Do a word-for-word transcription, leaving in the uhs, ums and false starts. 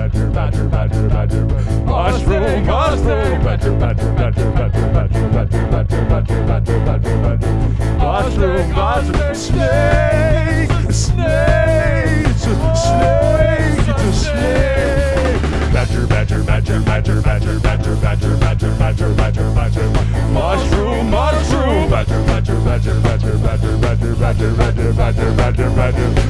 badger, badger, badger, badger, mushroom, mushroom, badger, badger, badger, badger, badger, badger, badger, badger, badger, badger, badger, mushroom, mushroom, snake, snake, it's a snake, it's a snake. Badger, badger, badger, badger, badger, badger, badger, badger, badger, badger, badger, mushroom, mushroom, badger, badger, badger, badger, badger, badger, badger, badger, badger, badger, badger.